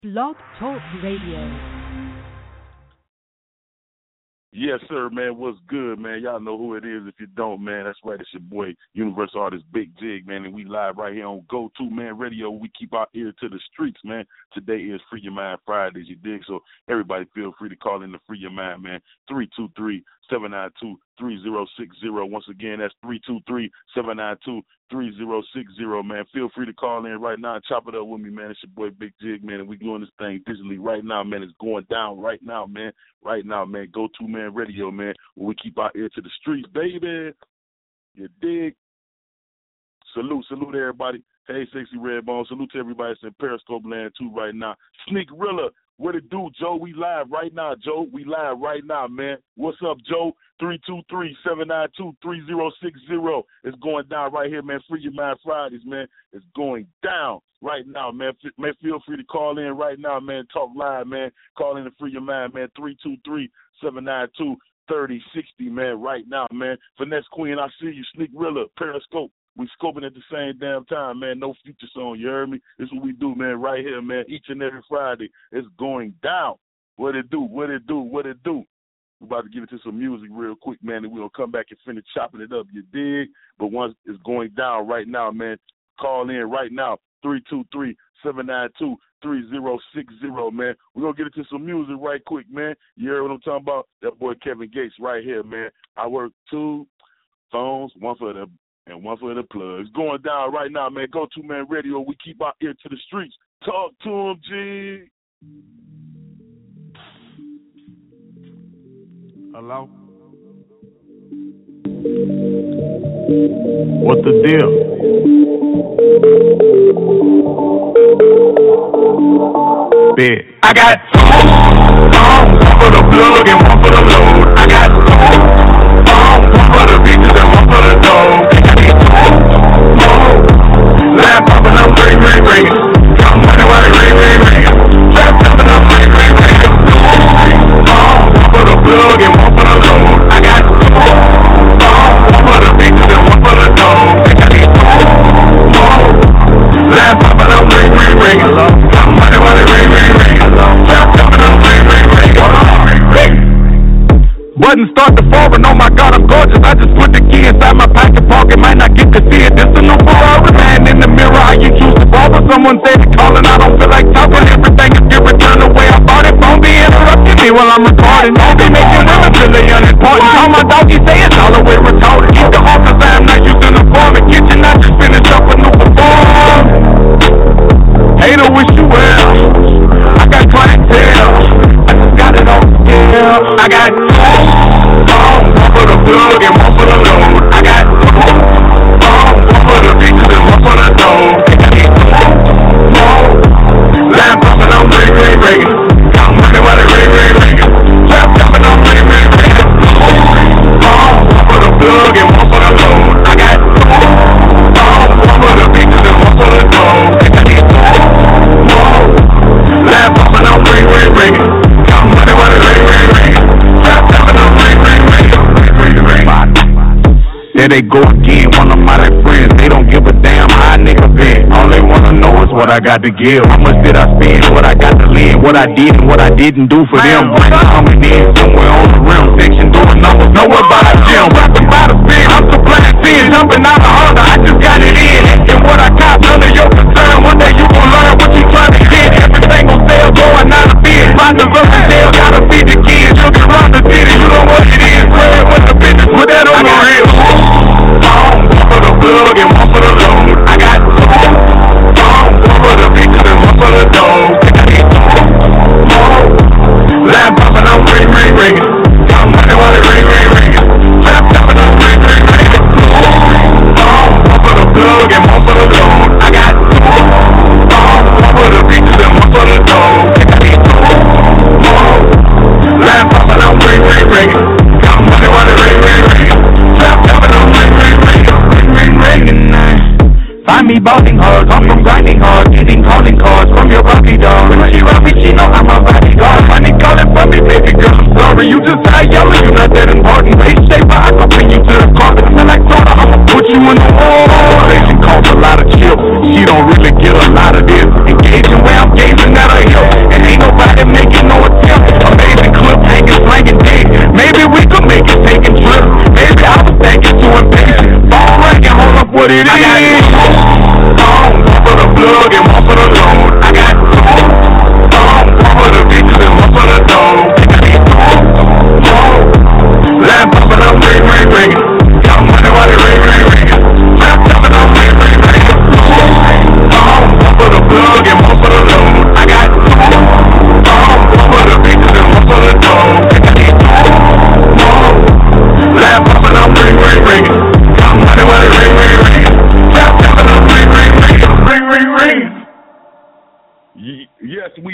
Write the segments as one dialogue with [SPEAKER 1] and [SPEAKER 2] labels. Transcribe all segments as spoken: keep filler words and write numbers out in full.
[SPEAKER 1] Blog Talk Radio.
[SPEAKER 2] Yes, sir, man. What's good, man? Y'all know who it is. If you don't, man, that's right. It's your boy, Universal Artist Big Jig, man, and we live right here on Go To Man Radio. We keep our ear to the streets, man. Today is Free Your Mind Fridays, you dig? So everybody feel free to call in to Free Your Mind, man. three two three, seven nine two, three zero six zero. Once again, that's three two three, seven nine two, three zero six zero, man. Feel free to call in right now and chop it up with me, man. It's your boy, Big Jig, man, and we doing this thing digitally right now, man. It's going down right now, man. Right now, man. Go To Man Radio, man, where we keep our ear to the streets, baby. You dig? Salute, salute everybody. Hey, Sexy Redbone. Salute to everybody that's in Periscope land, too, right now. Sneakrilla, what it do, Joe? We live right now, Joe. We live right now, man. What's up, Joe? three two three, seven nine two, three zero six zero. It's going down right here, man. Free Your Mind Fridays, man. It's going down right now, man. F- man, feel free to call in right now, man. Talk live, man. Call in to Free Your Mind, man. three two three, seven nine two, three zero six zero, man, right now, man. Finesse Queen, I see you. Sneakrilla, Periscope. We scoping at the same damn time, man. No future song, you heard me? This is what we do, man, right here, man. Each and every Friday, it's going down. What it do, what it do, what it do. We're about to get into some music real quick, man, and we're going to come back and finish chopping it up, you dig? But once it's going down right now, man, call in right now, three two three, seven nine two, three zero six zero, man. We're going to get into some music right quick, man. You heard what I'm talking about? That boy Kevin Gates right here, man. I work two phones, one for the and one for the plug. It's going down right now, man. Go To Man Radio. We keep our ear to the streets. Talk to him, G.
[SPEAKER 3] Hello? What's the deal? Big. I got two phones, one for the plug and one for the load. I got two phones, one for the bitches and one for the dough. I need two more. Lamp popping up, ring, ring, ring. Come money while they ring, ring, ring. Lamp popping up, ring, ring, ring. Two phones, one for the plug and one for the load. I got two phones, one for the bitches and one for the dough. I need two more. Lamp popping up, ring, ring, ring. Come money while they ring, ring, ring. Lamp popping up, ring, ring, ring. Ring. Button start to foreign, oh my God, I'm gorgeous. I just put the key inside my pocket pocket, might not get to see it. This a new Ferrari, man in the mirror. How you choose to fall, but someone said it's calling. I don't feel like talking. Everything is get returned the way I bought it. Don't be interrupting me while I'm recording. Don't be making women feel they unimportant. All my doggy say it's all the way retarded. Keep the office, I am not using the form. The kitchen, I just finished up a new perform. Hater, wish you well. I got clientele. I just got it on scale. I got two phones, one for the plug and one for the load. I got two phones, one for the bitches and one for the dough. I need two more. Lamp popping on ring, ring, ring. Count money while they ring, ring, ring. Lamp popping on ring, ring, ring. Two phones, one for the plug and one for the load. I got two phones, one for the bitches and one for the dough. I need two more. Lamp popping on ring, ring, ring. Count money while they ring, ring, ring. Lamp popping on ring, ring, ring. Ring, ring, ring. There they go again, one of my friends. They don't give a damn how a nigga been. All they wanna know is what I got to give. How much did I spend? What I got to lend? What I did and what I didn't do for them. Brain coming in somewhere on the rim section, doing numbers nowhere by the gym. Rapping by the spin, I'm supplying sin, jumping out of Honda. I just got it in. And what I got, none of your concern. One day you gon' learn what you trying to get. Everything gon' sell, going out of bid. My diversion sale, gotta feed the kids. You can run the city, you know what it is. Spread with the business, put that on the real. One for the plug and one for the load. I got two phones, one for the bitches and one for the dough. I need two more. Lamp popping on ring, ring, ring. Count money while they ring, ring, ring. Lamp popping on ring, ring, ring. Two phones, one for the plug and one for the load. I got two phones, one for the bitches and one for the dough. I need two more. Lamp popping on ring, ring, ring. Count money while they ring, ring, ring. Lamp popping on ring, ring, ring. Ring, ring, ring. Find me balling hard, I'm from grinding hard, getting calling cards from your puppy dog. When she rub me, she know I'm a bodyguard. Money calling for me, baby girl, I'm sorry. You just high yellow, you not that important. Face shaper, I can bring you to the carpet. I feel like soda, I'ma put you in the wall. She calls a lot of chips, she don't really get a lot of this. Engaging where I'm gazing at her hips.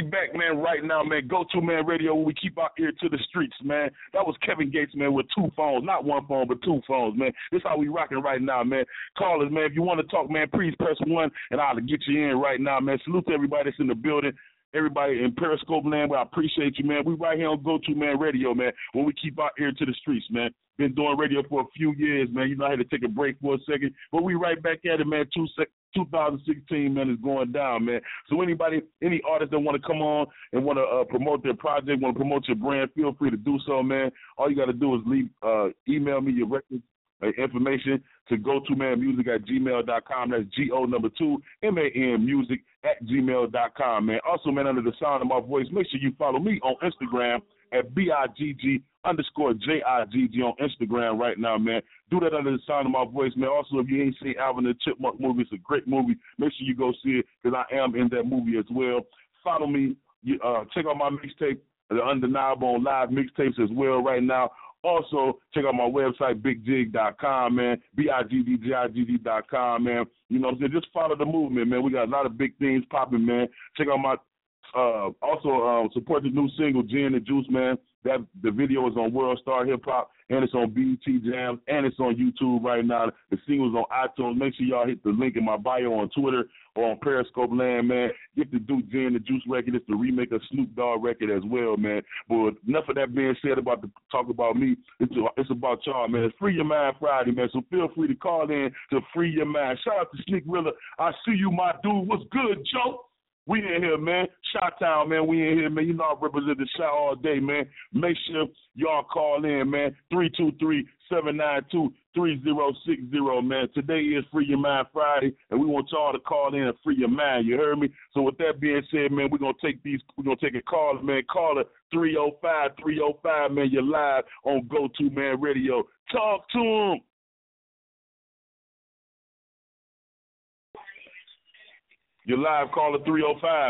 [SPEAKER 2] back, man, right now, man. Go to man radio where we keep our ear to the streets, man. That was Kevin Gates, man, with two phones, not one phone, but two phones, man. This how we rocking right now, man. Call us, man. If you want to talk, man, please press one, and I'll get you in right now, man. Salute to everybody that's in the building. Everybody in Periscope land, I appreciate you, man. We right here on Go To Man Radio, man, when we keep our ear to the streets, man. Been doing radio for a few years, man. You know, I had to take a break for a second, but we right back at it, man. Two sec- twenty sixteen, man, is going down, man. So anybody, any artists that want to come on and want to uh, promote their project, want to promote your brand, feel free to do so, man. All you got to do is leave, uh, email me your records, uh, information to go to man music at gmail dot com. That's G O number two, M A N music at gmail dot com, man. Also, man, under the sound of my voice, make sure you follow me on Instagram at B I G G underscore J I G G on Instagram right now, man. Do that under the sound of my voice, man. Also, if you ain't seen Alvin and the Chipmunk movie, it's a great movie. Make sure you go see it because I am in that movie as well. Follow me. You, uh, check out my mixtape, The Undeniable, on live mixtapes as well right now. Also, check out my website, big jig dot com, man, B I G D J I G D dot com, man. You know what I'm saying? Just follow the movement, man. We got a lot of big things popping, man. Check out my, uh, also uh, support the new single, Gin and Juice, man. That the video is on World Star Hip Hop, and it's on B E T Jams, and it's on YouTube right now. The single's on iTunes. Make sure y'all hit the link in my bio on Twitter or on Periscope land, man. Get the Duke Gin and Juice record. It's the remake of Snoop Dogg record as well, man. But enough of that being said about the talk about me. It's it's about y'all, man. It's Free Your Mind Friday, man. So feel free to call in to free your mind. Shout out to Sneak Rilla. I see you, my dude. What's good, Joe? We in here, man. Chi-Town, man. We in here, man. You know I represent the Chi all day, man. Make sure y'all call in, man. three two three, seven nine two, three zero six zero, man. Today is Free Your Mind Friday, and we want y'all to call in and free your mind. You heard me? So with that being said, man, we're going to take these, we're going to take a call, man. Caller three oh five, three oh five, man. You're live on Go To Man Radio. Talk to him. You're live, caller three oh five.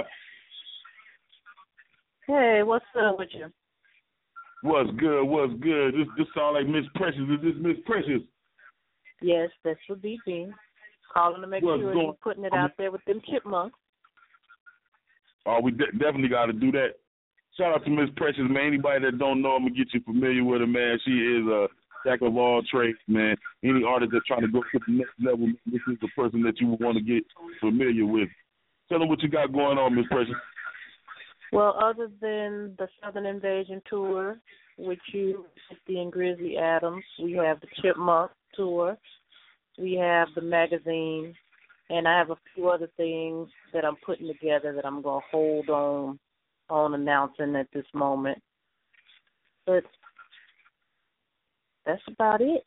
[SPEAKER 4] Hey, what's up with you?
[SPEAKER 2] What's good? What's good? This this sound like Miss Precious. Is this Miss Precious?
[SPEAKER 4] Yes, that's what be me. Calling to make
[SPEAKER 2] What's
[SPEAKER 4] sure
[SPEAKER 2] going,
[SPEAKER 4] you're putting it out there with them chipmunks.
[SPEAKER 2] Oh, we de- definitely got to do that. Shout out to Miss Precious, man. Anybody that don't know, I'm going to get you familiar with her, man. She is a jack of all trades, man. Any artist that's trying to go to the next level, this is the person that you would want to get familiar with. Tell them what you got going on, Miss Precious.
[SPEAKER 4] Well, other than the Southern Invasion tour with you, Misty and Grizzly Adams, we have the Chipmunk tour, we have the magazine, and I have a few other things that I'm putting together that I'm going to hold on on announcing at this moment. But that's about it.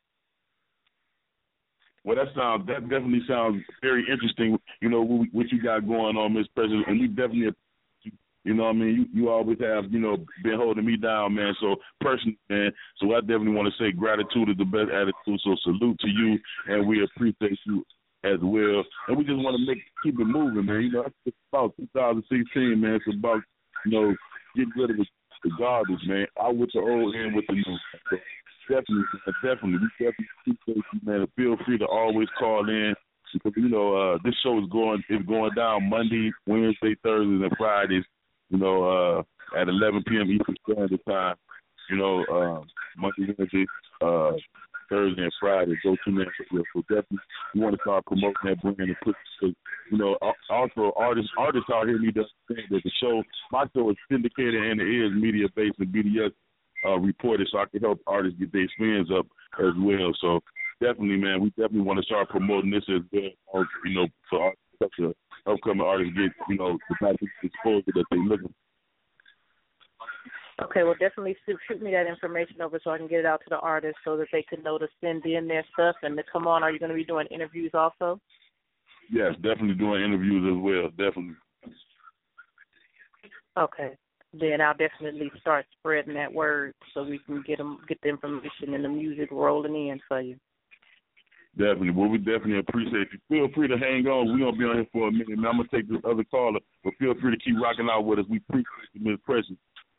[SPEAKER 2] Well, that sounds that definitely sounds very interesting. You know what, what you got going on, Miss President, and we definitely, you know, what I mean, you, you always have, you know, been holding me down, man. So personally, man, so I definitely want to say gratitude is the best attitude. So salute to you, and we appreciate you as well. And we just want to make keep it moving, man. You know, it's about two thousand sixteen, man. It's about, you know, getting rid of the, the garbage, man. Out with the old, in with the new. So, Definitely, definitely. We definitely appreciate you, man. Feel free to always call in because you know uh, this show is going is going down Monday, Wednesday, Thursdays, and Fridays. You know, uh, at eleven p.m. Eastern Standard Time. You know, uh, Monday, Wednesday, uh, Thursday, and Friday. Go to man. So definitely, we want to start promoting that brand and put. You know, also artists artists out here need to understand that the show, my show is syndicated and it is media based and B D S. Uh, reported so I can help artists get their spins up as well. So definitely, man, we definitely want to start promoting this as well. You know, so such a upcoming artists get, you know, the type of exposure that they're looking for.
[SPEAKER 4] Okay, well, definitely shoot, shoot me that information over so I can get it out to the artists so that they can know to send in their stuff and to come on. Are you going to be doing interviews also?
[SPEAKER 2] Yes, definitely doing interviews as well. Definitely.
[SPEAKER 4] Okay. Then I'll definitely start spreading that word so we can get them, get the information and the music rolling in for you.
[SPEAKER 2] Definitely. Well, we definitely appreciate you. Feel free to hang on. We're going to be on here for a minute. Now I'm going to take this other caller, but feel free to keep rocking out with us. We appreciate you, Miz Precious.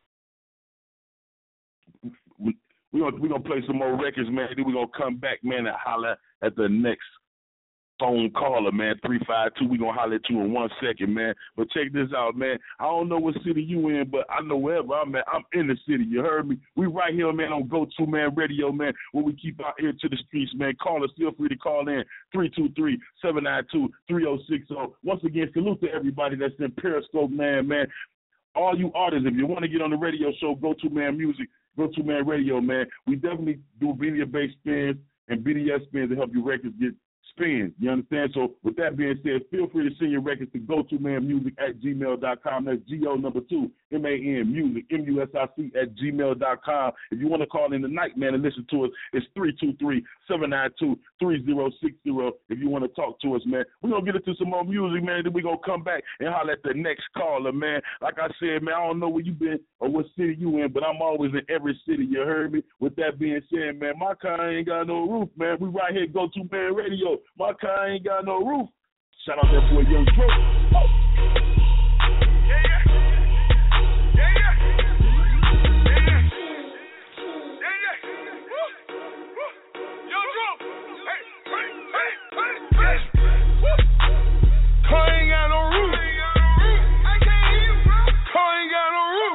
[SPEAKER 2] We, we're going we gonna play some more records, man. Then we're going to come back, man, and holler at the next phone caller, man, three five two. We're going to holler at you in one second, man. But check this out, man. I don't know what city you in, but I know wherever I'm at, I'm in the city. You heard me? We right here, man, on Go To Man Radio, man, where we keep our ear to the streets, man. Call us. Feel free to call in three two three, seven nine two, three oh six oh. Once again, salute to everybody that's in Periscope, man, man. All you artists, if you want to get on the radio show, Go To Man Music, Go To Man Radio, man. We definitely do video-based spins and B D S spins to help your records get spins. You understand? So with that being said, feel free to send your records to go to man music at gmail dot com. That's G O number two, M A N, music, M U S I C at gmail dot com. If you want to call in tonight, man, and listen to us, it's three two three, seven nine two, three oh six oh if you want to talk to us, man. We're going to get into some more music, man, then we're going to come back and holler at the next caller, man. Like I said, man, I don't know where you been or what city you in, but I'm always in every city, you heard me? With that being said, man, my car ain't got no roof, man. We right here, Go To Man Radio. My car ain't got no roof. Shout out that boy Young Dro. Oh. Yeah, yeah. Yeah, yeah. Yeah, yeah. Yeah, yeah. Woo. Woo. Young Dro. Hey, hey, hey, hey, hey. Woo. Car ain't got no roof. I can't hear you, bro. Car ain't got no roof.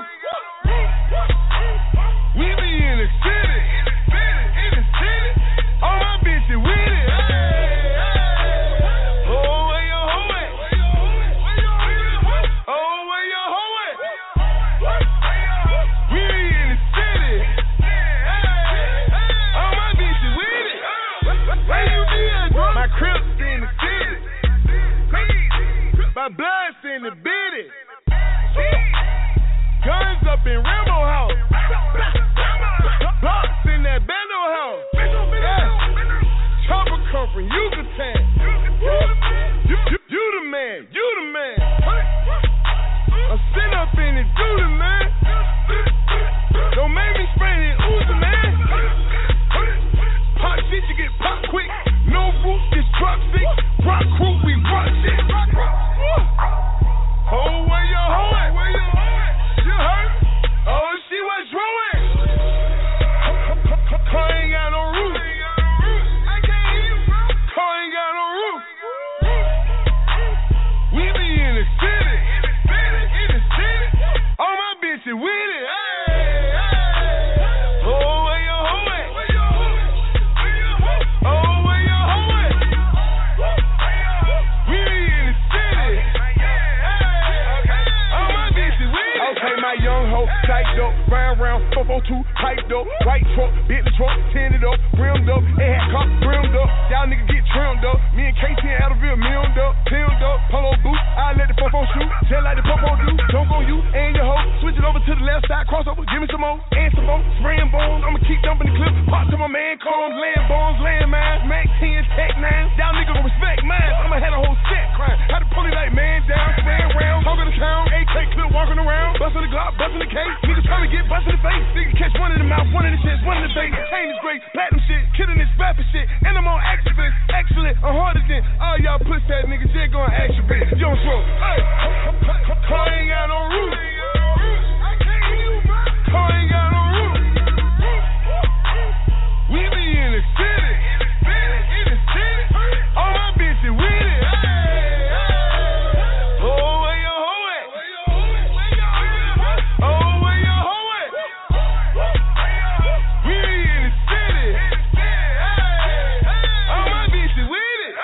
[SPEAKER 2] We be in the city. In the city. All my bitches with it. My blood's in the bitty. Guns up in Rambo house. Blocks in that Bando house. Yeah. Chopper come from Yucatan. You, you, you the man. You the man. I'm sitting up in it, do the man. Don't make me spray it, ooze the man. Pop shit, you get pop quick. No roof, this truck sick. Rock crew, we rock shit. Oh, where you hoeing? Where you hoeing? You heard? Oh, she was drawing. Car ain't got no roof. I can't hear you, bro. Car ain't got no roof. We be in the city. In the city. All my bitches with it. Hey, hey. Oh, where you hoeing? Where you hoeing? Oh, where you hoeing? We be in the city. Okay, my young hoe, tight up, round round, four four two, piped up, white truck, Bentley truck, tinted up, rimmed up, it had cop brimmed up, y'all niggas get trimmed up, me and K T in Adderall, milled up, peeled up, polo boots, I let the four four shoot, just like the popo do, jump on you and your hoe, switch it over to the left side, crossover, give me some more, and some more, spraying bones, I'ma keep dumping the clip, pop to my man, call him land bones, land mines, Mac ten, Tech nine, y'all niggas gon' respect mine, I'ma have a whole set crime, had to pull it like man down, spraying round, talking the town, A K clip walking around, bustin' the Glock, bustin' the case, niggas trying to get bustin' the face, niggas catch one in the mouth, one in the chest, one in the face, chain is great, platinum shit, killing this rapper shit, and I'm on activist, excellent, I'm harder than all y'all pussy ass niggas, just gon' action bitch, you don't throw, hey, car ain't got no roof, I can't hear you, bro, car ain't got no roof, we be in the city, in the city, all my bitches with it, hey, hey, oh, where you hoe at? Oh, where you hoe at? We in the city, all my bitches with it.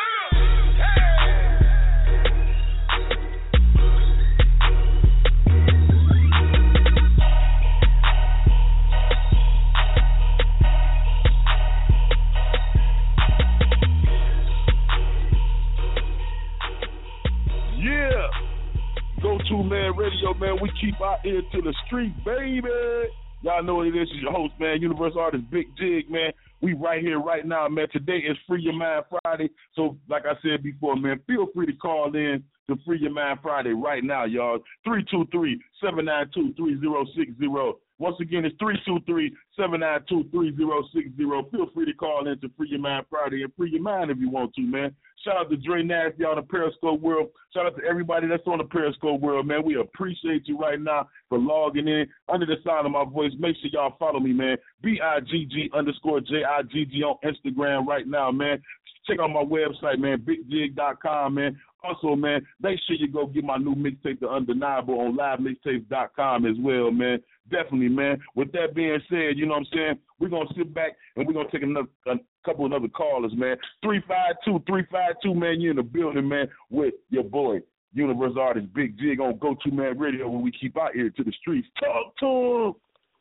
[SPEAKER 2] Yeah, Go To Man Radio, man. We keep our ear to the street, baby. Y'all know what it is. It's your host, man, Universal Artist Big Jig, man. We right here, right now, man. Today is Free Your Mind Friday. So, like I said before, man, feel free to call in to Free Your Mind Friday right now, y'all. three two three, seven nine two, three oh six oh. Once again, it's three two three, seven nine two, three zero six zero. Feel free to call in to Free Your Mind Friday and free your mind if you want to, man. Shout out to Dre Nasty on the Periscope world. Shout out to everybody that's on the Periscope world, man. We appreciate you right now for logging in. Under the sound of my voice, make sure y'all follow me, man. B I G G underscore J I G G on Instagram right now, man. Check out my website, man, big jig dot com, man. Also, man, make sure you go get my new mixtape, The Undeniable, on live mixtapes dot com as well, man. Definitely, man. With that being said, you know what I'm saying, we're going to sit back and we're going to take another a couple of other callers, man. three five two, three five two, man, you're in the building, man, with your boy, Universal Artist Big Jig on Go To Man Radio, where we keep our ear to the streets. Talk to him.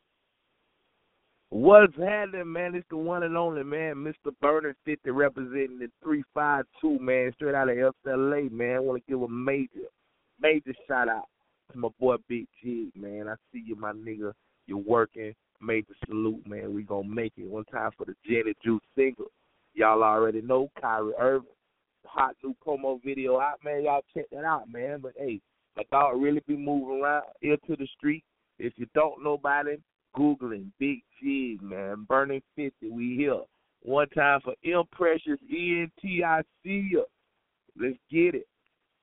[SPEAKER 5] What's happening, man? It's the one and only, man, Mister Burner fifty representing the three five two, man, straight out of L A, man. I want to give a major, major shout-out to my boy Big Jig, man. I see you, my nigga. You're working. Major salute, man. We going to make it. One time for the Jenny Juice single. Y'all already know Kyrie Irving. Hot new promo video out, man. Y'all check that out, man. But, hey, my dog really be moving around here to the street. If you don't know about him, Googling Big Jig, man. Burning fifty, we here. One time for M Precious E N T, I see ya. Let's get it.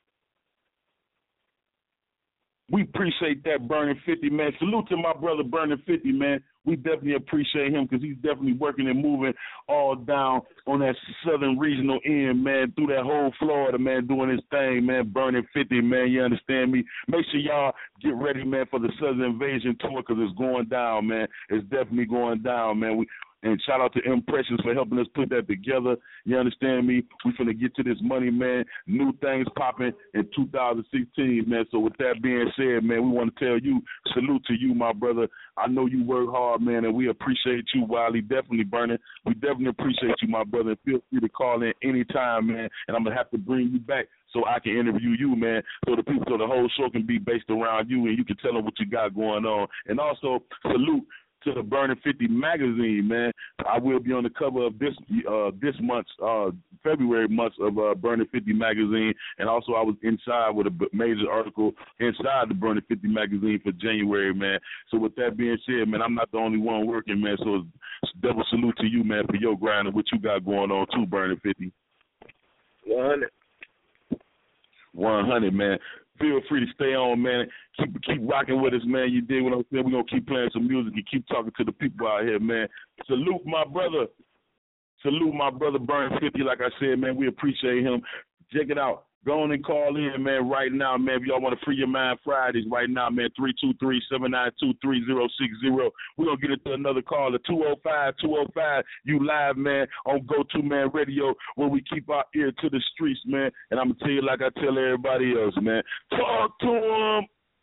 [SPEAKER 2] We appreciate that, Burning fifty, man. Salute to my brother, Burning fifty, man. We definitely appreciate him because he's definitely working and moving all down on that southern regional end, man, through that whole Florida, man, doing his thing, man, Burning fifty, man. You understand me? Make sure y'all get ready, man, for the Southern Invasion tour because it's going down, man. It's definitely going down, man. We And shout out to Impressions for helping us put that together. You understand me? We finna get to this money, man. New things popping in two thousand sixteen, man. So with that being said, man, we want to tell you, salute to you, my brother. I know you work hard, man, and we appreciate you, Wiley. Definitely, Burning. We definitely appreciate you, my brother. And feel free to call in anytime, man. And I'm going to have to bring you back so I can interview you, man, so the people, so the whole show can be based around you and you can tell them what you got going on. And also, salute to the Burning fifty magazine, man. I will be on the cover of this uh, this month's uh, February month of uh, Burning fifty magazine, and also I was inside with a major article inside the Burning fifty magazine for January, man. So with that being said, man, I'm not the only one working, man. So it's double salute to you, man, for your grind and what you got going on too, Burning fifty.
[SPEAKER 5] one hundred.
[SPEAKER 2] one hundred, man. Feel free to stay on, man. Keep keep rocking with us, man. You did what I'm saying. We're going to keep playing some music and keep talking to the people out here, man. Salute my brother. Salute my brother, Burn fifty. Like I said, man, we appreciate him. Check it out. Go on and call in, man, right now, man. If y'all want to free your mind Fridays right now, man, three two three, seven nine two, three zero six zero. We're going to get into another call at two oh five, two oh five. You live, man, on Go To Man Radio, where we keep our ear to the streets, man. And I'm going to tell you like I tell everybody else, man. Talk to them.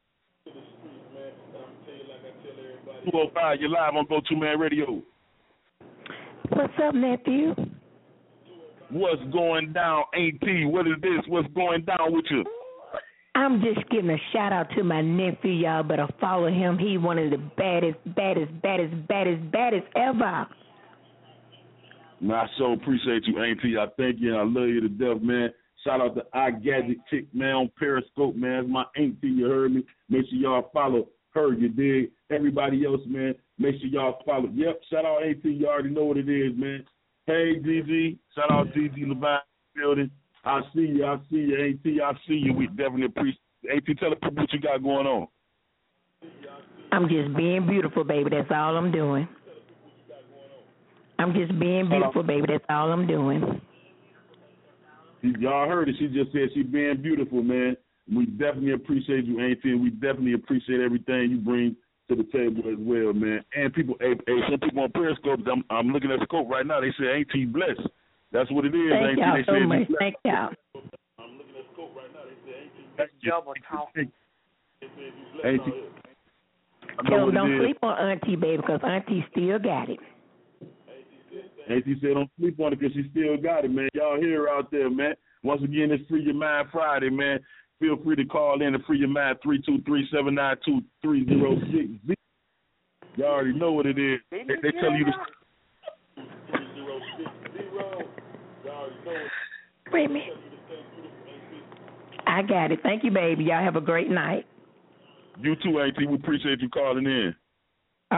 [SPEAKER 2] two oh five, you're live on Go To Man Radio.
[SPEAKER 6] What's up, nephew?
[SPEAKER 2] What's going down, Ain't T? What is this? What's going down with you?
[SPEAKER 6] I'm just giving a shout out to my nephew. Y'all better follow him. He one of the baddest, baddest, baddest, baddest, baddest ever.
[SPEAKER 2] Man, I so appreciate you, Ain't T. I thank you and I love you to death, man. Shout out to iGadget Chick, man, on Periscope, man. It's my Ain't T, you heard me. Make sure y'all follow her, you dig? Everybody else, man, make sure y'all follow. Yep, shout out Ain't T. You already know what it is, man. Hey, G G. Shout out G G Levine building. I see you. I see you, A T. I see you. We definitely appreciate it. A T, tell the people what you got going on.
[SPEAKER 6] I'm just being beautiful, baby. That's all I'm doing. I'm just being beautiful, baby. That's all I'm doing.
[SPEAKER 2] Y'all heard it. She just said she being beautiful, man. We definitely appreciate you, A T, and we definitely appreciate everything you bring to the table as well, man. And people, hey, hey, some people on Periscope, I'm, I'm looking at the scope right now. They say, "Ain't T blessed?" That's what it is.
[SPEAKER 6] Thank
[SPEAKER 2] Ain't
[SPEAKER 6] y'all
[SPEAKER 2] they
[SPEAKER 6] so
[SPEAKER 2] say
[SPEAKER 6] much. Thank y'all.
[SPEAKER 2] I'm looking at the scope right now. They say, "Ain't T blessed?" Double talking. Ain't T.
[SPEAKER 6] Tell them don't sleep on Auntie, baby, because Auntie still got it.
[SPEAKER 2] Ain't T said don't sleep on it because she still got it, man. Y'all hear her out there, man. Once again, it's Free Your Mind Friday, man. Feel free to call in and free your mind, three two three, seven nine two, three zero six zero. Y'all already know what it is. They, they tell you to...
[SPEAKER 6] Wait a minute. I got it. Thank you, baby. Y'all have a great night.
[SPEAKER 2] You too, A T. We appreciate you calling in.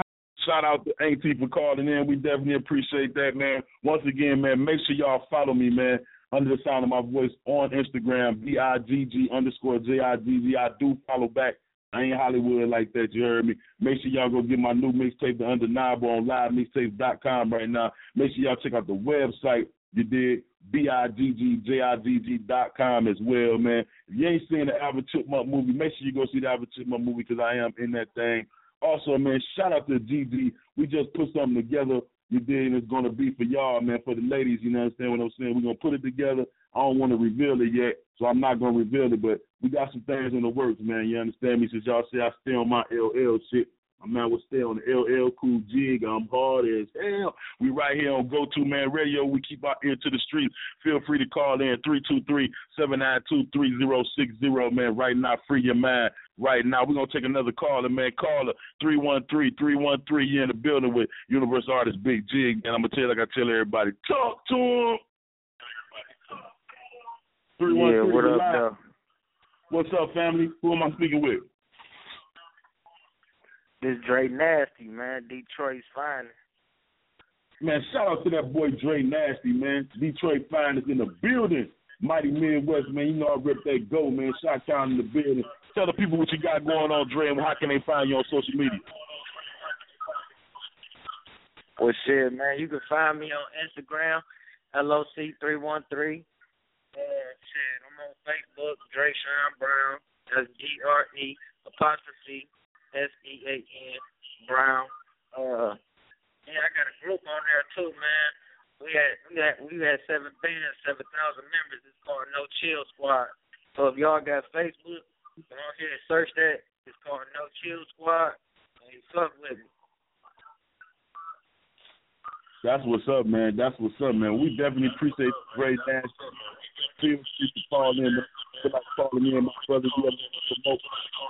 [SPEAKER 2] shout out to Auntie for calling in. We definitely appreciate that, man. Once again, man, make sure y'all follow me, man, under the sound of my voice on Instagram, B I G G underscore J I G G. I do follow back. I ain't Hollywood like that, you heard me. Make sure y'all go get my new mixtape, The Undeniable, on live mixtapes dot com right now. Make sure y'all check out the website, you did, B I G G J I G G dot com as well, man. If you ain't seen the Alvin Chipmunk movie, make sure you go see the Alvin Chipmunk movie because I am in that thing. Also, man, shout out to G G. We just put something together, you did, and it's going to be for y'all, man, for the ladies, you know understand what I'm saying? We're going to put it together. I don't want to reveal it yet, so I'm not going to reveal it, but we got some things in the works, man, you understand me? Since y'all say I stay on my L L shit, my man will stay on the L L Cool Jig. I'm hard as hell. We right here on Go To Man Radio. We keep our ear to the street. Feel free to call in three two three, seven nine two, three zero six zero, man. Right now, free your mind. Right now, we're going to take another caller, man. Caller, three one three, three one three. You're in the building with Universal Artist Big Jig. And I'm going to tell you like I tell everybody, talk to him.
[SPEAKER 5] Yeah, what up, though?
[SPEAKER 2] What's up, family? Who am I speaking with?
[SPEAKER 5] This Dre Nasty, man. Detroit's finest.
[SPEAKER 2] Man, shout out to that boy Dre Nasty, man. Detroit finest in the building. Mighty Midwest, man. You know I rip that go, man. Shot down in the building. Tell the people what you got going on, Dre, and how can they find you on social media?
[SPEAKER 5] Well, shit, man. You can find me on Instagram, L O C three one three. Uh, shit, I'm on Facebook, Dre Sean Brown. That's G R E apostrophe S E A N Brown. Uh, yeah, I got a group on there too, man. We had we had we had seven bands, seven thousand members. It's called No Chill Squad. So if y'all got Facebook, go on here and search that. It's called No Chill Squad. And you fuck with me.
[SPEAKER 2] That's what's up, man. That's what's up, man. We definitely appreciate the great dance. Feel free to call in. Feel like calling me and my brother. We have to promote.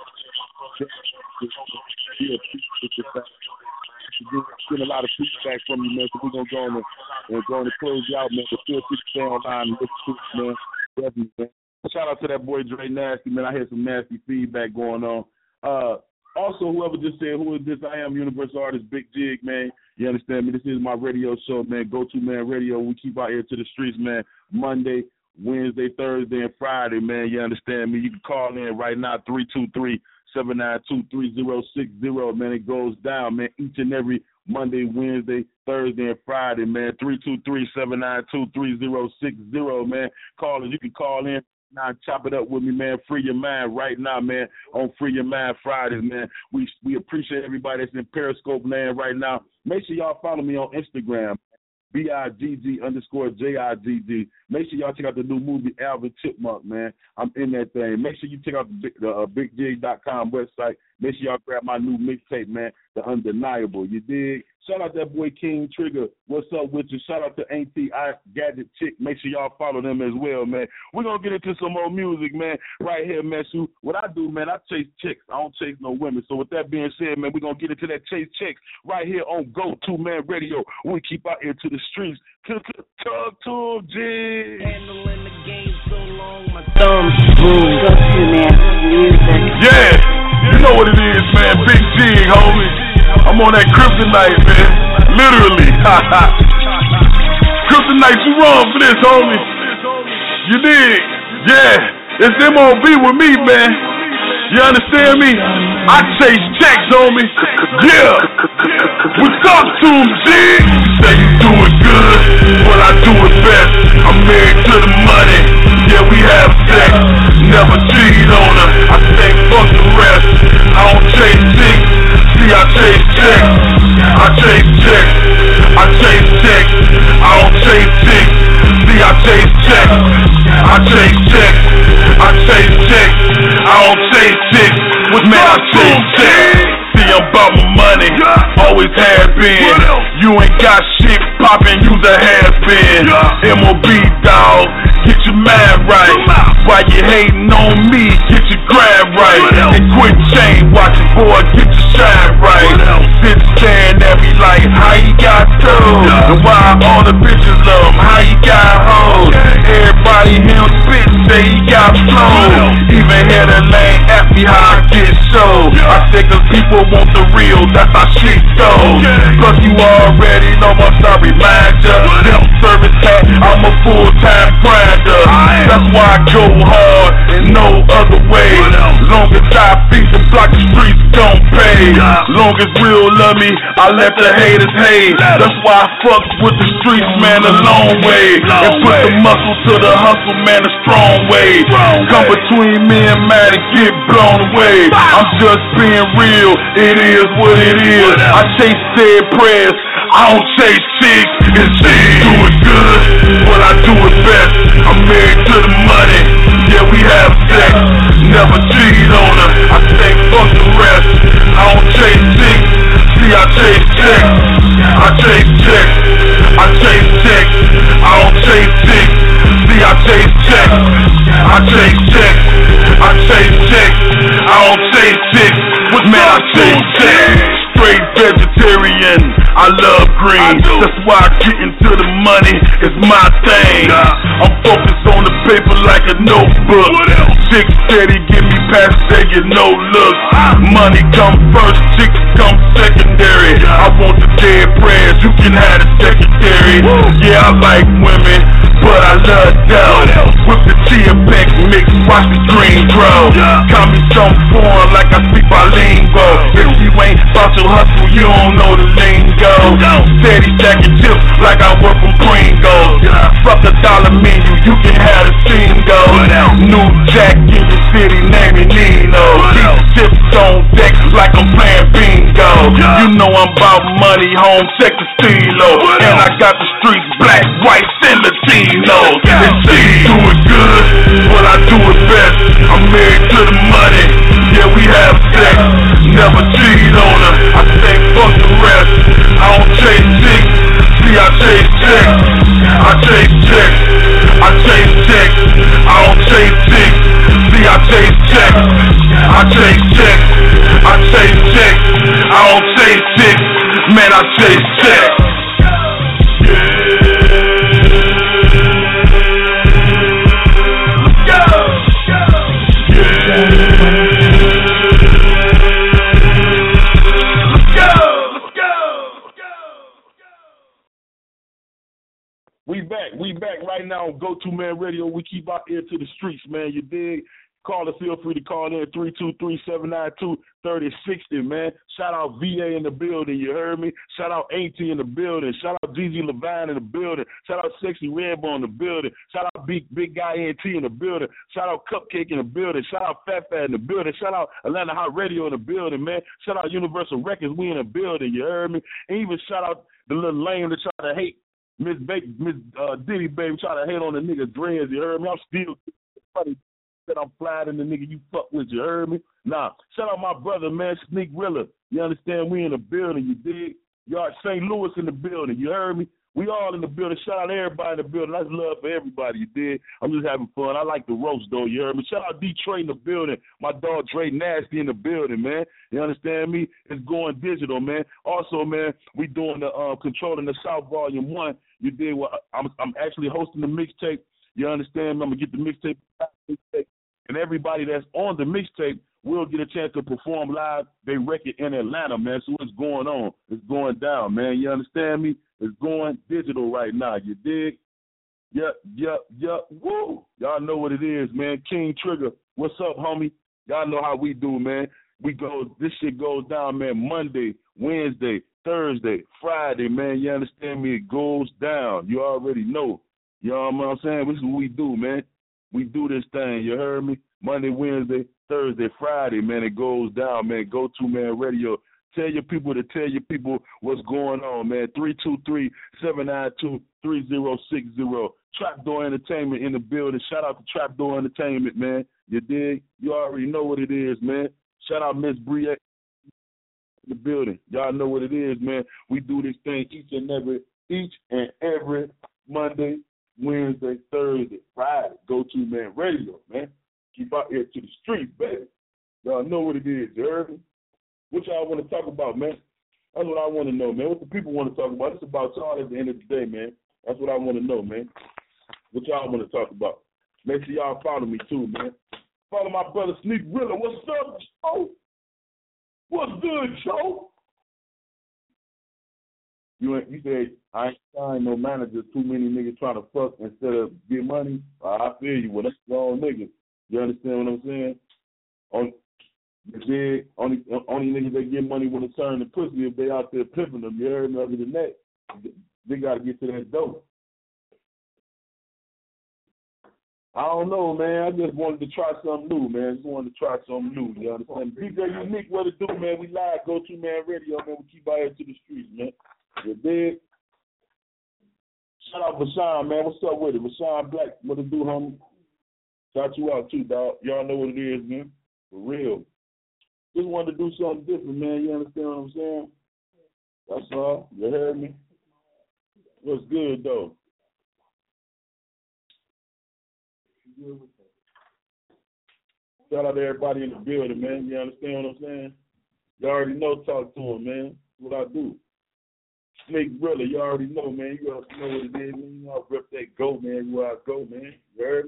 [SPEAKER 2] We appreciate the fact. Getting a lot of feedback from you, man. So we're gonna go on and, and go on and close you out, man. But feel free to stay online and listen to it, man. Definitely, man. Shout out to that boy Dre Nasty, man. I had some nasty feedback going on. Uh, also, whoever just said, who is this? I am Universal Artist Big Jig, man. You understand me? This is my radio show, man. Go To Man Radio. We keep our ear to the streets, man. Monday, Wednesday, Thursday, and Friday, man. You understand me? You can call in right now, three two three, seven nine two, three zero six zero, man. It goes down, man, each and every Monday, Wednesday, Thursday, and Friday, man. three two three, seven nine two, three zero six zero, man. Callers, you can call in now, chop it up with me, man. Free your mind right now, man, on Free Your Mind Fridays, man. We we appreciate everybody that's in Periscope land right now. Make sure y'all follow me on Instagram, B I G G underscore J I G G. Make sure y'all check out the new movie, Alvin Chipmunk, man. I'm in that thing. Make sure you check out the, the uh, big jig dot com website. Make sure y'all grab my new mixtape, man, The Undeniable. You dig? Shout out that boy King Trigger. What's up with you? Shout out to Auntie I Gadget Chick. Make sure y'all follow them as well, man. We're going to get into some more music, man, right here, man. So what I do, man, I chase chicks. I don't chase no women. So with that being said, man, we're going to get into that chase chicks right here on Go To Man Radio. We keep our ear to the streets. Talk to G.
[SPEAKER 7] Handling the game so long, my thumbs bruised. Go To Man Music.
[SPEAKER 3] Yeah, you know what it is, man. Big Jig, homie. I'm on that kryptonite, man. Literally. Kryptonite, you wrong for this, homie. You dig? Yeah. It's M O B with me, man. You understand me? I chase checks, homie. Yeah. We talk to him, G. You say you do it good. Well, I do it best. I'm married to the money. Yeah, we have sex. Never cheat on her. I say fuck the rest. I don't chase chicks. See, I chase checks. I chase checks. I chase checks. I don't chase chicks. See, I chase checks. I chase checks. I chase checks. I don't chase chicks. Man, I chase checks. See, I'm about my money. Always have been. You ain't got shit poppin', you's a has-been. M O B, dawg. Get your mind right. While you hating on me, get your grind right. And quit chain watching, boy, get your shine right. Sit staring at me like, how you got told? And why all the bitches love him, how you got hoes? Everybody him spit, say he got flow. Even had a lane ask me how I get show. I think cause people people want the real, that's how shit goes. Plus you already know my sorry manager. Them service hat, I'm a full-time grinder. That's why I go hard and no other way. Long as I beat the block, the streets don't pay. Long as real love me, I let the haters hate. That's why I fuck with the streets, man, a long way. And put the muscle to the hustle, man, a strong way. Come between me and Matt and get blown away. I'm just being real, it is what it is. I chase dead prayers, I don't chase chicks. It's do it good, what I do it best. I'm married to the money, yeah, we have sex. Never cheat on her, I say fuck the rest. I don't chase chicks, see I chase checks. I chase checks, I chase checks. I don't chase chicks, see I chase checks. I chase checks, I chase checks. I don't chase chicks, man, I chase checks. Straight vegetarian, I love green. That's why I get into the money, it's my thing. I'm focused on the paper like a notebook. Chicks steady, give me past, they get no looks. Money come first, chicks come secondary. I want the dead prayers, you can have the secretary. Yeah, I like women, but I love dough. Whip the chia pet mix, watch the green grow. Call me some foreign like I speak bilingual. If you ain't about to hustle, you don't know the lingo. Steady stacking chips like I work from Pringles. Fuck a dollar menu, you can have the single. New Jack in your city, name it Nino. Keep chips on deck like I'm playing bingo. You know I'm about money, home, check the stilo. And I got the streets black, white, and Latinos. And she do it good, but I do it best. I'm married to the money, yeah, we have sex. Never cheat on her, I say fuck the rest. I don't chase chicks, see I chase checks. I chase checks, I chase checks. I don't chase chicks, see I chase checks. I chase checks, I chase checks. I don't chase chicks, man, I chase checks.
[SPEAKER 2] We back. We back right now on Go To Man Radio. We keep our ear to the streets, man. You dig? Call us. Feel free to call in three two three, seven nine two, three oh six oh, man. Shout out V A in the building. You heard me? Shout out A T in the building. Shout out G Z Levine in the building. Shout out Sexy Redbone in the building. Shout out Big Big Guy N T in the building. Shout out Cupcake in the building. Shout out Fat Fat in the building. Shout out Atlanta Hot Radio in the building, man. Shout out Universal Records. We in the building. You heard me? And even shout out the little lame that try to hate Miss Baby, Miss uh, Diddy, baby, try to hate on the nigga dreads. You heard me? I'm still funny that I'm fly than the nigga you fuck with. You heard me? Nah. Shout out my brother, man, Sneak Rilla. You understand? We in the building. You dig? Y'all Saint Louis in the building. You heard me? We all in the building. Shout out everybody in the building. That's love for everybody. You dig? I'm just having fun. I like the roast though. You heard me? Shout out Detroit in the building. My dog Dre Nasty in the building, man. You understand me? It's going digital, man. Also, man, we doing the uh, Controlling the South Volume One. You did what? I'm I'm actually hosting the mixtape. You understand me? I'm gonna get the mixtape, and everybody that's on the mixtape will get a chance to perform live. They record in Atlanta, man. So what's going on? It's going down, man. You understand me? It's going digital right now. You dig? Yep, yep, yep. Woo! Y'all know what it is, man. King Trigger. What's up, homie? Y'all know how we do, man. We go. This shit goes down, man. Monday, Wednesday, Thursday, Friday, man. You understand me? It goes down. You already know. You know what I'm saying? This is what we do, man. We do this thing. You heard me? Monday, Wednesday, Thursday, Friday, man. It goes down, man. Go To Man Radio. Tell your people to tell your people what's going on, man. three two three, seven nine two, three oh six oh. Trapdoor Entertainment in the building. Shout out to Trapdoor Entertainment, man. You dig? You already know what it is, man. Shout out Miss Brie in the building. Y'all know what it is, man. We do this thing each and every, each and every Monday, Wednesday, Thursday, Friday. Go To Man Radio, man. Keep out here to the streets, baby. Y'all know what it is, you heard me? What y'all want to talk about, man? That's what I want to know, man. What the people want to talk about? It's about y'all at the end of the day, man. That's what I want to know, man. What y'all want to talk about? Make sure y'all follow me, too, man. Follow my brother, Sneak Rilla. What's up, oh? What's good, Joe? You ain't, you said, I ain't signed no manager, too many niggas trying to fuck instead of get money. Uh, I feel you. Well, that's wrong niggas. You understand what I'm saying? On the big, only, only niggas that get money when it's turn to pussy if they out there pimping them. You heard me? Other than that, they got to get to that dope. I don't know, man. I just wanted to try something new, man. Just wanted to try something new. You understand? D J Unique, what to do, man? We live, Go To Man Radio, man. We keep out here to the streets, man. You dig? Shout out Vashawn, man. What's up with it? Vashawn Black, what to do, homie? Shout you out, too, dog. Y'all know what it is, man. For real. Just wanted to do something different, man. You understand what I'm saying? That's all. You heard me? What's good, though? Shout out to everybody in the building, man. You understand what I'm saying? You already know, talk to him, man. That's what I do. Snake Brother, you already know, man. You already know what it is, man. You know I rep that go, man, where I go, man. You heard?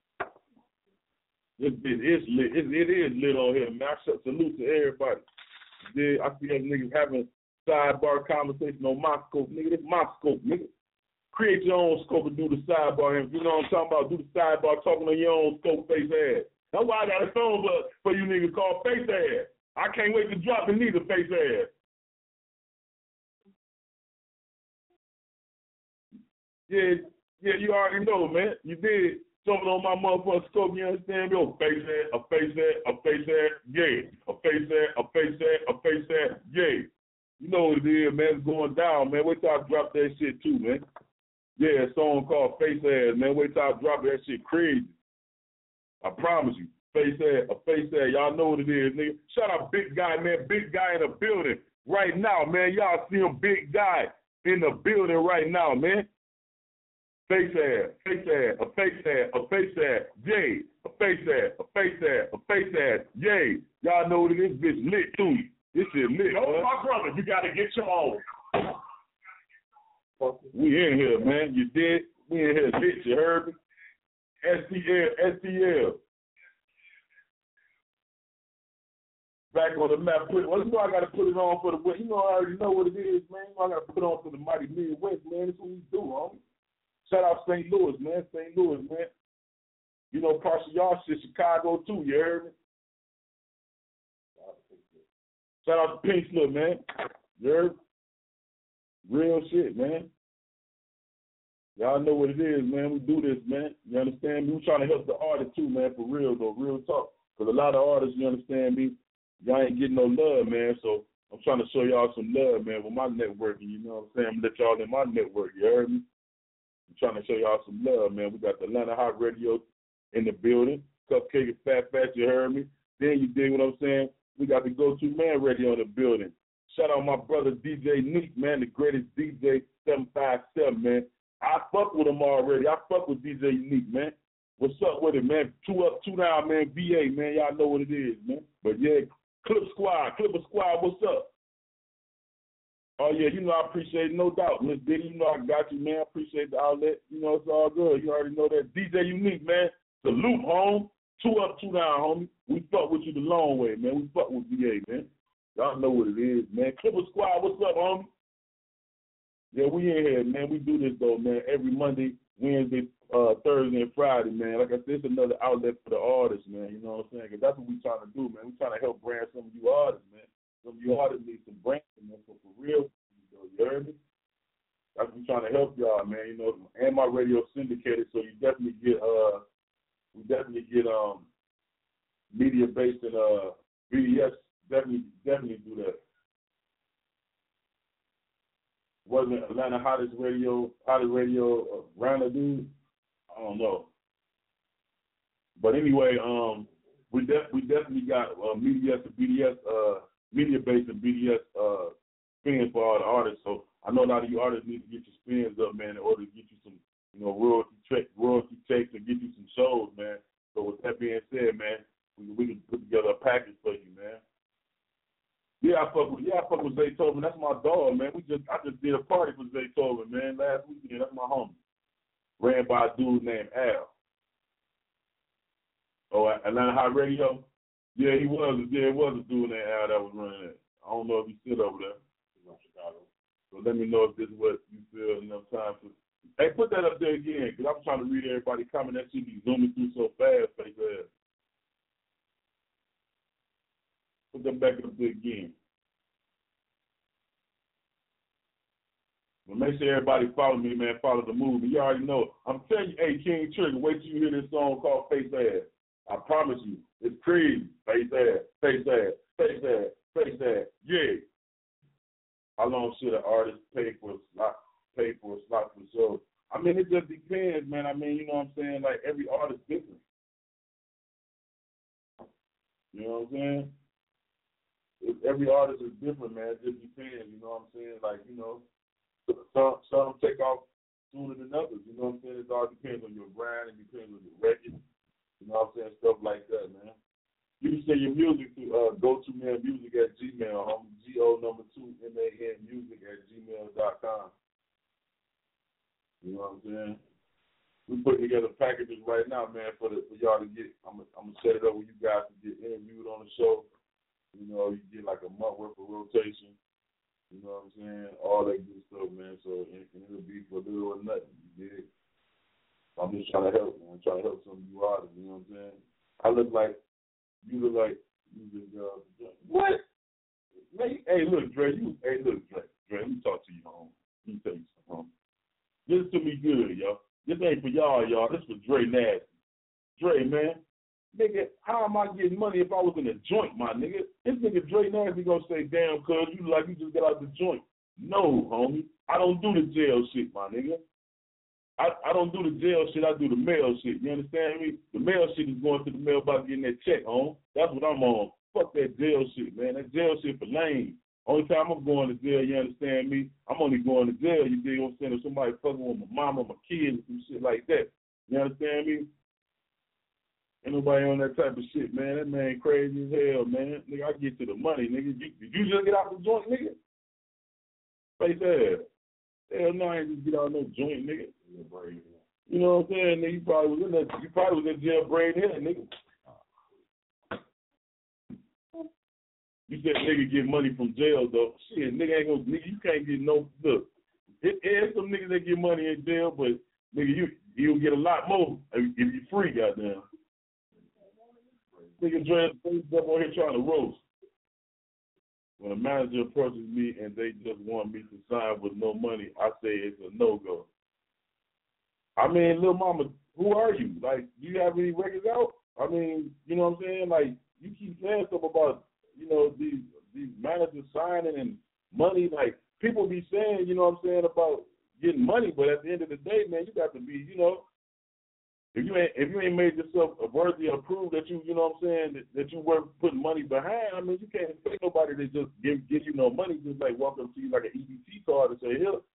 [SPEAKER 2] This bitch is lit. It, it is lit on here, man. I salute to everybody. Yeah, I see them niggas having sidebar conversation on my scope, nigga. This my scope, nigga. Create your own scope and do the sidebar. And you know what I'm talking about? Do the sidebar talking on your own scope, face ass. That's why I got a song for, for you niggas called Face Ass. I can't wait to drop it neither, Face Ass. Yeah, yeah, you already know, man. You did. Jumping on my motherfucking scope, you understand me? Oh, face ass, a face ass, a face ass, yeah. A face ass, a face ass, a face ass, yeah. You know what it is, man. It's going down, man. Wait till I drop that shit, too, man. Yeah, a song called Face Ass, man. Wait till I drop that shit crazy. I promise you. Face ass, a face ass. Y'all know what it is, nigga. Shout out Big Guy, man. Big Guy in the building right now, man. Y'all see him, Big Guy in the building right now, man. Face ass, face ass, a face ass, a face ass, yay. A face ass, a face ass, a face ass, yay. Y'all know what it is, bitch lit too. This shit lit.
[SPEAKER 8] Oh, my brother, you got to get your own.
[SPEAKER 2] We in here, man. You did? We in here lit, you heard me? S T L, S T L. Back on the map. Put, well, you know I got to put it on for the, you know I already know what it is, man. You know I got to put it on for the mighty Midwest, man. That's what we do, homie. Shout out Saint Louis, man. Saint Louis, man. You know, parts of y'all shit, Chicago, too. You heard me? Shout out to Pink Slip, man. You heard? Real shit, man. Y'all know what it is, man. We do this, man. You understand me? We trying to help the artists, too, man, for real, though. Real talk. Because a lot of artists, you understand me, y'all ain't getting no love, man. So I'm trying to show y'all some love, man, with my networking. You know what I'm saying? I'm going to let y'all in my network. You heard me? I'm trying to show y'all some love, man. We got the Atlanta Hot Radio in the building. Cupcake and Fat Fat, you heard me. Then you dig what I'm saying? We got the Go To Man Radio in the building. Shout out my brother D J Neek, man, the greatest D J seven five seven, man. I fuck with him already. I fuck with D J Neek, man. What's up with it, man? Two up, two down, man. V A, man. Y'all know what it is, man. But yeah, Clip Squad, Clipper Squad, what's up? Oh, yeah, you know I appreciate it, no doubt. Miss Diddy, you know I got you, man. I appreciate the outlet. You know, it's all good. You already know that. D J Unique, man. Salute, home. Two up, two down, homie. We fuck with you the long way, man. We fuck with V A, man. Y'all know what it is, man. Clipper Squad, what's up, homie? Yeah, we in here, man. We do this, though, man, every Monday, Wednesday, uh, Thursday, and Friday, man. Like I said, it's another outlet for the artists, man. You know what I'm saying? Because that's what we trying to do, man. We trying to help brand some of you artists, man. Some of you artists need some branding, man. So for real, you know, you heard me? That's what we trying to help y'all, man. You know, and my radio syndicated, so you definitely get, uh, we definitely get um media based in uh B D S. Definitely, definitely do that. Wasn't Atlanta hottest radio, hottest radio uh, around, dude? I don't know. But anyway, um, we def- we definitely got uh, media and B D S, uh, media based and B D S uh, spins for all the artists. So I know a lot of you artists need to get your spins up, man, in order to get you some, you know, royalty check, royalty checks and get you some shows, man. So with that being said, man, we, we can put together a package for you, man. Yeah, I fuck with yeah, I fuck with Zaytoven. That's my dog, man. We just I just did a party for Zaytoven, man, last weekend. That's my homie. Ran by a dude named Al. Oh, Atlanta Hot Radio. Yeah, he was. Yeah, it was a dude named Al that was running it. I don't know if he's still over there. He's from Chicago. So let me know if this is what you feel enough time to. Hey, put that up there again, because I'm trying to read everybody comment. That shit be zooming through so fast, fake ass. Put that back up there again. But make sure everybody follow me, man. Follow the movie. You already know. I'm telling you, hey, King Trigger, wait till you hear this song called Face Ass. I promise you, it's crazy. Face ass, face ass, face ass, face ass. Yeah. How long should an artist pay for a slot? Pay for a slot for the show? I mean, it just depends, man. I mean, you know what I'm saying? Like, every artist different. You know what I'm saying? If every artist is different, man. It just depends. You know what I'm saying? Like, you know, some some take off sooner than others. You know what I'm saying? It all depends on your brand. It depends on your record. You know what I'm saying? Stuff like that, man. You can send your music to uh, go to man music at Gmail. I'm G O number two M A N music at gmail dot com. You know what I'm saying? We're putting together packages right now, man, for the for y'all to get. I'm gonna I'm gonna set it up with you guys to get interviewed on the show. You know, you get like a month worth of rotation. You know what I'm saying? All that good stuff, man. So and, and it'll be for little or nothing. You dig? I'm just trying to help, man. I'm trying to help some of you artists. You know what I'm saying? I look like you look like you just uh, what? Man, hey, look, Dre. You hey, look, Dre. Dre, let me talk to you, home. Let me tell you something, home. Listen to me good, y'all. This ain't for y'all, y'all. This for Dre Nasty. Dre, man. Nigga, how am I getting money if I was in a joint, my nigga? This nigga Dre Nasty gonna say, damn, cuz you like you just got out the joint. No, homie. I don't do the jail shit, my nigga. I, I don't do the jail shit, I do the mail shit. You understand me? The mail shit is going to the mailbox getting that check, home. That's what I'm on. Fuck that jail shit, man. That jail shit for lame. Only time I'm going to jail, you understand me? I'm only going to jail, you dig what I'm saying? If somebody fucking with my mama, my kids, and some shit like that. You understand me? Ain't nobody on that type of shit, man. That man crazy as hell, man. Nigga, I get to the money, nigga. You, did you just get out the joint, nigga? Face ass. Hell no, I ain't just get out no joint, nigga. You know what I'm saying? Nigga, you probably was in that. You probably was in jail brain head, nigga. You said nigga get money from jail though. Shit, nigga ain't gonna. Nigga, you can't get no. Look, it, there's some niggas that get money in jail, but nigga, you you'll get a lot more if, if you free, goddamn. Nigga, Dre up on here trying to roast. When a manager approaches me and they just want me to sign with no money, I say it's a no-go. I mean, little mama, who are you? Like, do you have any records out? I mean, you know what I'm saying? Like, you keep saying stuff about, you know, these these managers signing and money. Like, people be saying, you know what I'm saying, about getting money, but at the end of the day, man, you got to be, you know, If you ain't if you ain't made yourself worthy or prove that you you know what I'm saying that, that you worth putting money behind, I mean you can't expect nobody to just give give you no money, just like walk up to you like an E B T card and say, here.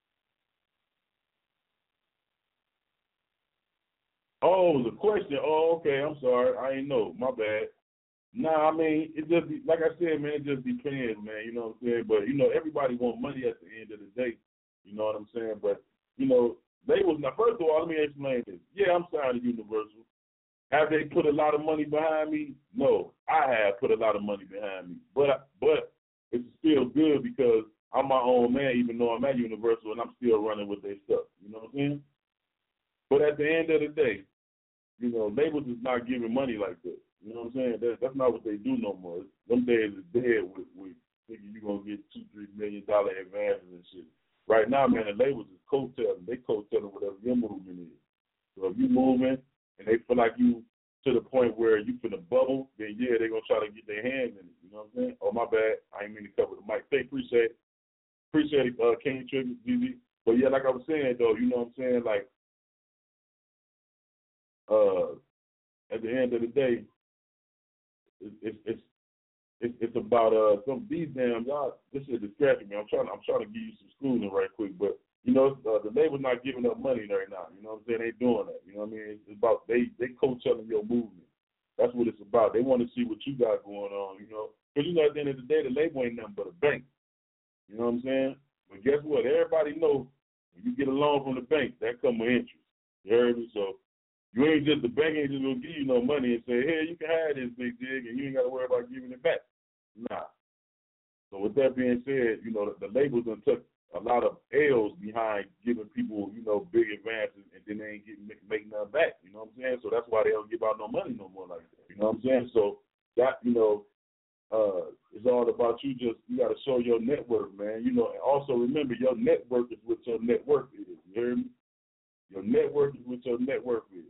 [SPEAKER 2] Oh, the question. Oh, okay, I'm sorry. I ain't know. My bad. Nah, I mean, it just like I said, man, it just depends, man. You know what I'm saying? But you know, everybody want money at the end of the day. You know what I'm saying? But you know, labels. Now, first of all, let me explain this. Yeah, I'm signed to Universal. Have they put a lot of money behind me? No, I have put a lot of money behind me. But but it's still good because I'm my own man, even though I'm at Universal and I'm still running with their stuff. You know what I'm saying? But at the end of the day, you know, labels is not giving money like that. You know what I'm saying? That, that's not what they do no more. Them days is dead with, with thinking you're going to get two, three million dollar advances and shit. Right now, man, the labels is coattailing. They coattailing whatever your movement is. So if you moving and they feel like you to the point where you finna bubble, then yeah, they're going to try to get their hands in it. You know what I'm saying? Oh, my bad. I ain't mean to cover the mic. Thank, appreciate it. Appreciate it, uh, King Trigger, G Z. But yeah, like I was saying, though, you know what I'm saying? Like, uh, at the end of the day, it's, it's, it's It's, it's about uh some these damn y'all. This is distracting me. I'm trying. I'm trying to give you some schooling right quick, but you know uh, the label's not giving up money right now. You know what I'm saying? They doing that. You know what I mean? It's about they they coach-telling your movement. That's what it's about. They want to see what you got going on. You know, because you know at the end of the day, the label ain't nothing but a bank. You know what I'm saying? But guess what? Everybody know when you get a loan from the bank, that come with interest. You heard me? So You ain't just, the bank ain't just gonna give you no money and say, hey, you can have this big jig and you ain't got to worry about giving it back. Nah. So with that being said, you know, the, the labels done took a lot of L's behind giving people, you know, big advances, and then they ain't getting make, make nothing back. You know what I'm saying? So that's why they don't give out no money no more like that. You know what I'm saying? So that, you know, uh, it's all about you. Just you got to show your network, man. You know, and also remember your network is what your network is. You hear me? Your network is what your network is.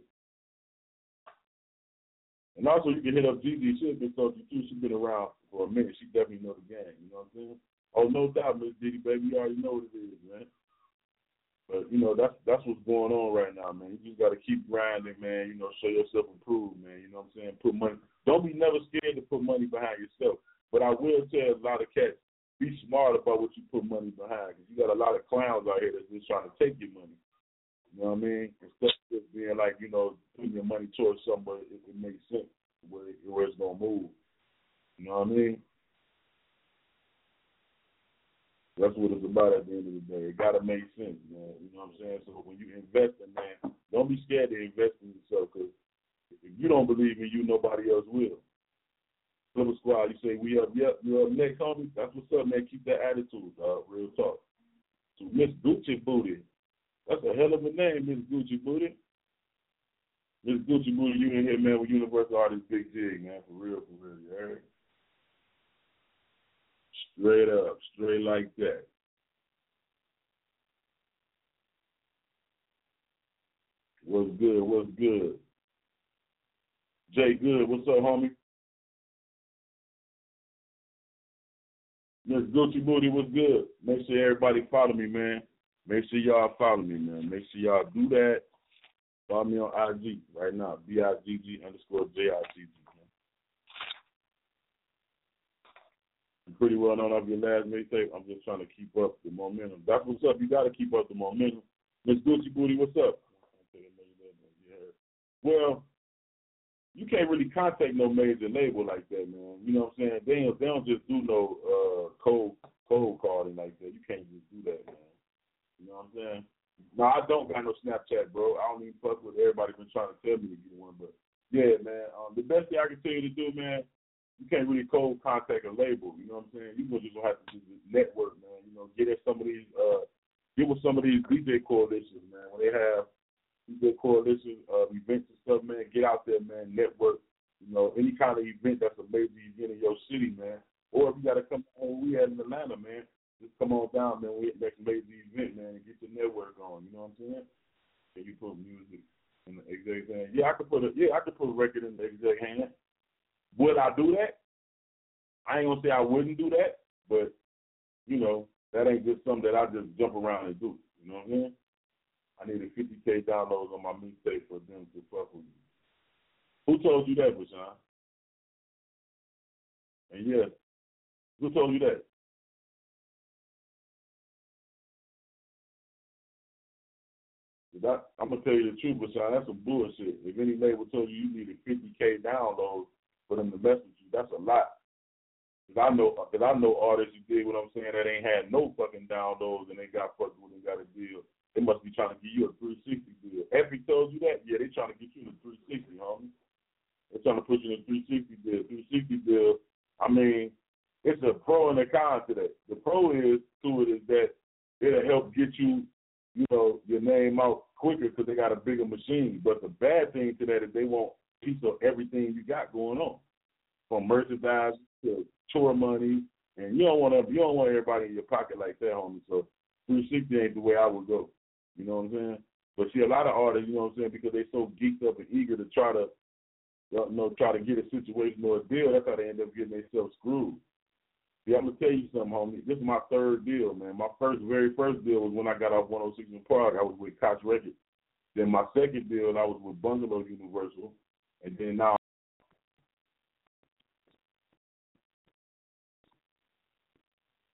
[SPEAKER 2] And also, you can hit up Gigi. She's been talking too. She's been around for a minute. She definitely know the game. You know what I'm saying? Oh, no doubt, Miss Diddy, baby. You already know what it is, man. But, you know, that's that's what's going on right now, man. You just got to keep grinding, man. You know, show yourself improved, man. You know what I'm saying? Put money. Don't be never scared to put money behind yourself. But I will tell a lot of cats, be smart about what you put money behind. Because you got a lot of clowns out here that's just trying to take your money. You know what I mean? Instead of just being like, you know, putting your money towards somewhere it, it makes sense where, it, where it's going to move. You know what I mean? That's what it's about at the end of the day. It got to make sense, man. You know what I'm saying? So when you invest in, man, don't be scared to invest in yourself, because if you don't believe in you, nobody else will. Little Squad, you say, we up, yep, you up next, homie? That's what's up, man. Keep that attitude, dog. Real talk. So Miss Gucci Booty. That's a hell of a name, Miss Gucci Booty. Miss Gucci Booty, you in here, man, with Universal Artist Big Jig, man, for real, for real, you heard? Straight up, straight like that. What's good, what's good? Jay Good, what's up, homie? Miss Gucci Booty, what's good? Make sure everybody follow me, man. Make sure y'all follow me, man. Make sure y'all do that. Follow me on I G right now, B I G G underscore J I G G. I'm pretty well known off your last mixtape. I'm just trying to keep up the momentum. That's what's up. You got to keep up the momentum. Miss Gucci Booty, what's up? Well, you can't really contact no major label like that, man. You know what I'm saying? They don't, they don't just do no uh, cold cold calling like that. You can't just do that, man. You know what I'm saying? No, I don't got no Snapchat, bro. I don't even fuck with everybody been trying to tell me to get one. But, yeah, man, um, the best thing I can tell you to do, man, you can't really cold contact a label. You know what I'm saying? You just gonna have to do this network, man. You know, get at some of these, uh, get with some of these D J coalitions, man. When they have D J coalition uh, events and stuff, man, get out there, man. Network. You know, any kind of event that's a major event in your city, man. Or if you gotta come on, we had in Atlanta, man. Just come on down, man. We at next major event, man, and get your network on. You know what I'm saying? And you put music in the exec hand. Yeah, I could put a yeah, I could put a record in the exec hand. Would I do that? I ain't gonna say I wouldn't do that, but you know, that ain't just something that I just jump around and do. You know what I'm saying? I needed fifty K downloads on my mixtape for them to fuck with me. Who told you that, Bashan? And yeah, who told you that? That, I'm gonna tell you the truth, Bashan. That's some bullshit. If any label told you you needed fifty K downloads for them to mess with you, that's a lot. Cause I know, cause I know artists, you dig what I'm saying, that ain't had no fucking downloads and they got fucked with and got a deal. They must be trying to give you a three sixty deal. Effie told you that? Yeah, they trying to get you the three sixty, homie. They're trying to put you in a three sixty deal. three sixty deal, I mean, it's a pro and a con to that. The pro is to it is that it'll help get you, you know, your name out quicker because they got a bigger machine. But the bad thing to that is they want a piece of everything you got going on, from merchandise to tour money, and you don't want to, you don't want everybody in your pocket like that, homie. So three sixty ain't the way I would go. You know what I'm saying? But see, a lot of artists, you know what I'm saying, because they so geeked up and eager to try to, you know, try to get a situation or a deal, that's how they end up getting themselves screwed. See, I'm gonna tell you something, homie. This is my third deal, man. My first, very first deal was when I got off one oh six in Park. I was with Koch Records. Then my second deal, I was with Bungalow Universal, and then now